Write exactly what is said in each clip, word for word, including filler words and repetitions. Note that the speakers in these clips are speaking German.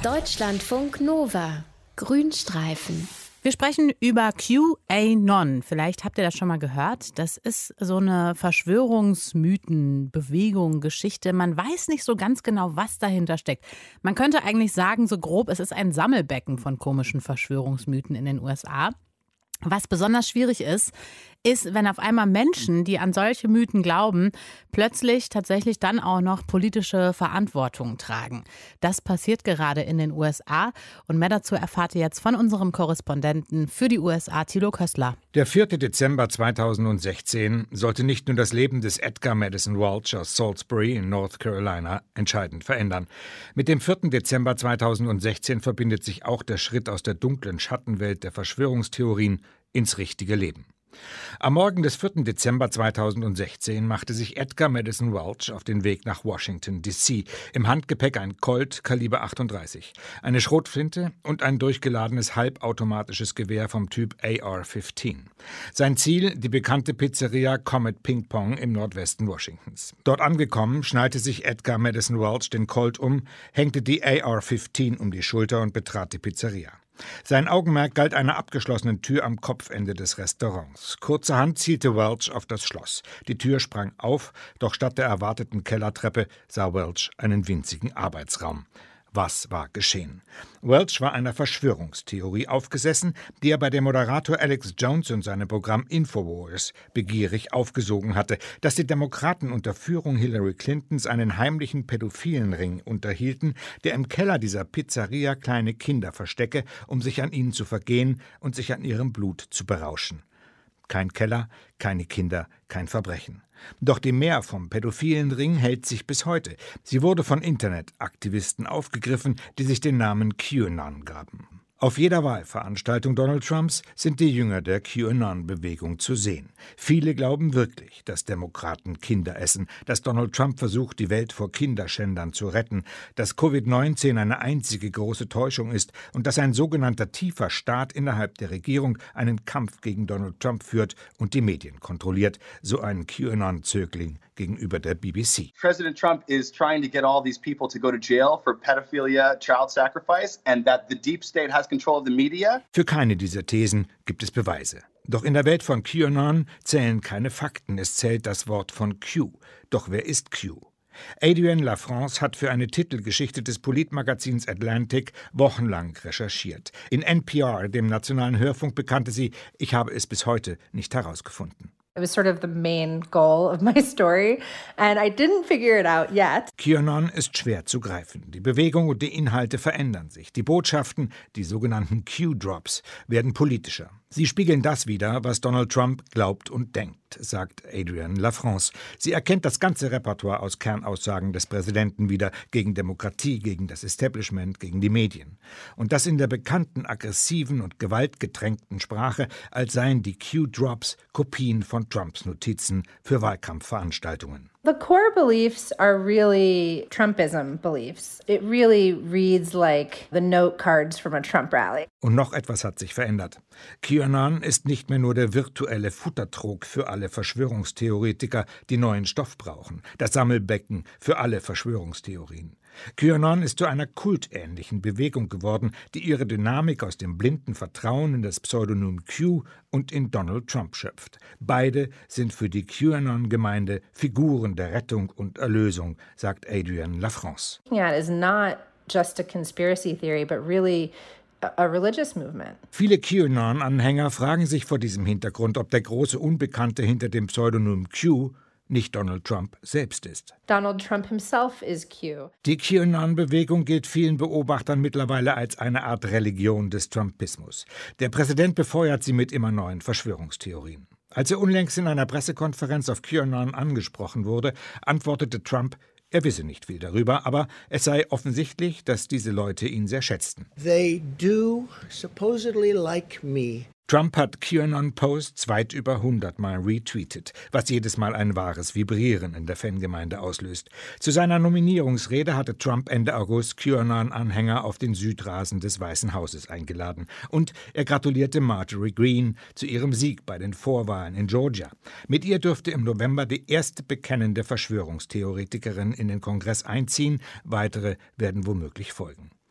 Deutschlandfunk Nova. Grünstreifen. Wir sprechen über QAnon. Vielleicht habt ihr das schon mal gehört. Das ist so eine Verschwörungsmythen-Bewegung, Geschichte. Man weiß nicht so ganz genau, was dahinter steckt. Man könnte eigentlich sagen, so grob, es ist ein Sammelbecken von komischen Verschwörungsmythen in den U S A. Was besonders schwierig ist, ist, wenn auf einmal Menschen, die an solche Mythen glauben, plötzlich tatsächlich dann auch noch politische Verantwortung tragen. Das passiert gerade in den U S A und mehr dazu erfahrt ihr jetzt von unserem Korrespondenten für die U S A, Thilo Köstler. Der vierte Dezember zweitausendsechzehn sollte nicht nur das Leben des Edgar Madison Walsh aus Salisbury in North Carolina entscheidend verändern. Mit dem vierten Dezember zweitausendsechzehn verbindet sich auch der Schritt aus der dunklen Schattenwelt der Verschwörungstheorien ins richtige Leben. Am Morgen des vierten Dezember zweitausendsechzehn machte sich Edgar Madison Walsh auf den Weg nach Washington D C Im Handgepäck ein Colt Kaliber achtunddreißig, eine Schrotflinte und ein durchgeladenes halbautomatisches Gewehr vom Typ A R fünfzehn. Sein Ziel, die bekannte Pizzeria Comet Ping Pong im Nordwesten Washingtons. Dort angekommen, schnallte sich Edgar Madison Walsh den Colt um, hängte die A R fünfzehn um die Schulter und betrat die Pizzeria. Sein Augenmerk galt einer abgeschlossenen Tür am Kopfende des Restaurants. Kurzerhand zielte Walsh auf das Schloss. Die Tür sprang auf, doch statt der erwarteten Kellertreppe sah Walsh einen winzigen Arbeitsraum. Was war geschehen? Walsh war einer Verschwörungstheorie aufgesessen, die er bei dem Moderator Alex Jones und seinem Programm Infowars begierig aufgesogen hatte, dass die Demokraten unter Führung Hillary Clintons einen heimlichen pädophilen Ring unterhielten, der im Keller dieser Pizzeria kleine Kinder verstecke, um sich an ihnen zu vergehen und sich an ihrem Blut zu berauschen. Kein Keller, keine Kinder, kein Verbrechen. Doch die Mär vom pädophilen Ring hält sich bis heute. Sie wurde von Internetaktivisten aufgegriffen, die sich den Namen QAnon gaben. Auf jeder Wahlveranstaltung Donald Trumps sind die Jünger der QAnon-Bewegung zu sehen. Viele glauben wirklich, dass Demokraten Kinder essen, dass Donald Trump versucht, die Welt vor Kinderschändern zu retten, dass Covid neunzehn eine einzige große Täuschung ist und dass ein sogenannter tiefer Staat innerhalb der Regierung einen Kampf gegen Donald Trump führt und die Medien kontrolliert, so ein QAnon-Zögling gegenüber der B B C. President Trump is trying to get all these people to go to jail for pedophilia, child sacrifice, and that the deep state has control of the media. Für keine dieser Thesen gibt es Beweise. Doch in der Welt von QAnon zählen keine Fakten, es zählt das Wort von Q. Doch wer ist Q? Adrienne LaFrance hat für eine Titelgeschichte des Politmagazins Atlantic wochenlang recherchiert. In N P R, dem nationalen Hörfunk, bekannte sie, ich habe es bis heute nicht herausgefunden. It was sort of the main goal of my story, and I didn't figure it out yet. QAnon ist schwer zu greifen. Die Bewegung und die Inhalte verändern sich. Die Botschaften, die sogenannten Q-Drops, werden politischer. Sie spiegeln das wider, was Donald Trump glaubt und denkt, sagt Adrienne LaFrance. Sie erkennt das ganze Repertoire aus Kernaussagen des Präsidenten wieder gegen Demokratie, gegen das Establishment, gegen die Medien. Und das in der bekannten, aggressiven und gewaltgetränkten Sprache, als seien die Q-Drops Kopien von Trumps Notizen für Wahlkampfveranstaltungen. The core beliefs are really Trumpism beliefs. It really reads like the note cards from a Trump rally. Und noch etwas hat sich verändert. QAnon ist nicht mehr nur der virtuelle Futtertrog für alle Verschwörungstheoretiker, die neuen Stoff brauchen, das Sammelbecken für alle Verschwörungstheorien. QAnon ist zu einer kultähnlichen Bewegung geworden, die ihre Dynamik aus dem blinden Vertrauen in das Pseudonym Q und in Donald Trump schöpft. Beide sind für die QAnon-Gemeinde Figuren der Rettung und Erlösung, sagt Adrienne LaFrance. Yeah, it is not just a conspiracy theory, but really a religious movement. Viele QAnon-Anhänger fragen sich vor diesem Hintergrund, ob der große Unbekannte hinter dem Pseudonym Q nicht Donald Trump selbst ist. Donald Trump himself is Q. Die QAnon-Bewegung gilt vielen Beobachtern mittlerweile als eine Art Religion des Trumpismus. Der Präsident befeuert sie mit immer neuen Verschwörungstheorien. Als er unlängst in einer Pressekonferenz auf QAnon angesprochen wurde, antwortete Trump, er wisse nicht viel darüber, aber es sei offensichtlich, dass diese Leute ihn sehr schätzten. They do supposedly like me. Trump hat QAnon-Posts weit über hundert Mal retweetet, was jedes Mal ein wahres Vibrieren in der Fangemeinde auslöst. Zu seiner Nominierungsrede hatte Trump Ende August QAnon-Anhänger auf den Südrasen des Weißen Hauses eingeladen. Und er gratulierte Marjorie Greene zu ihrem Sieg bei den Vorwahlen in Georgia. Mit ihr dürfte im November die erste bekennende Verschwörungstheoretikerin in den Kongress einziehen. Weitere werden womöglich folgen.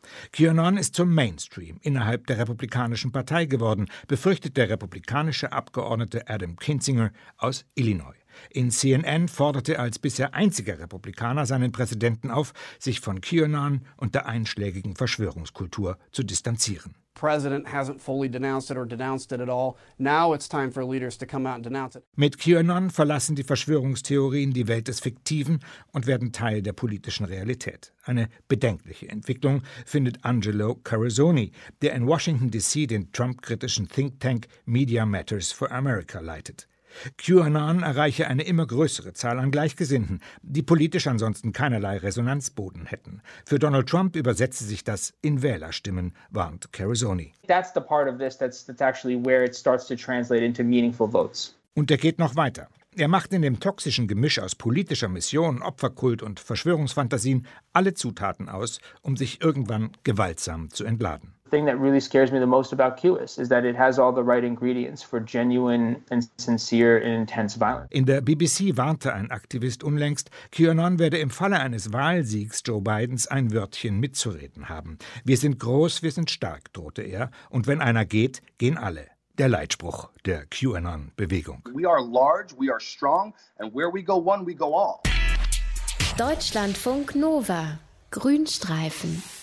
QAnon ist zum Mainstream innerhalb der Republikanischen Partei geworden, befürchtet der republikanische Abgeordnete Adam Kinzinger aus Illinois. In C N N forderte er als bisher einziger Republikaner seinen Präsidenten auf, sich von QAnon und der einschlägigen Verschwörungskultur zu distanzieren. President hasn't fully denounced it or denounced it at all. Now it's time for leaders to come out and denounce it. Mit QAnon verlassen die Verschwörungstheorien die Welt des Fiktiven und werden Teil der politischen Realität. Eine bedenkliche Entwicklung findet Angelo Carusone, der in Washington D C den Trump-kritischen Think Tank Media Matters for America leitet. QAnon erreiche eine immer größere Zahl an Gleichgesinnten, die politisch ansonsten keinerlei Resonanzboden hätten. Für Donald Trump übersetze sich das in Wählerstimmen, warnt Carusone. That's the part of this that's, that's actually where it starts to translate into meaningful votes. Und er geht noch weiter. Er macht in dem toxischen Gemisch aus politischer Mission, Opferkult und Verschwörungsfantasien alle Zutaten aus, um sich irgendwann gewaltsam zu entladen. The thing that really scares me the most about Q I S is that it has all the right ingredients for genuine and sincere and intense violence. In der B B C warnte ein Aktivist unlängst, QAnon werde im Falle eines Wahlsiegs Joe Bidens ein Wörtchen mitzureden haben. Wir sind groß, wir sind stark, drohte er. Und wenn einer geht, gehen alle. Der Leitspruch der QAnon-Bewegung. We are large, we are strong, and where we go one, we go all. Deutschlandfunk Nova. Grünstreifen.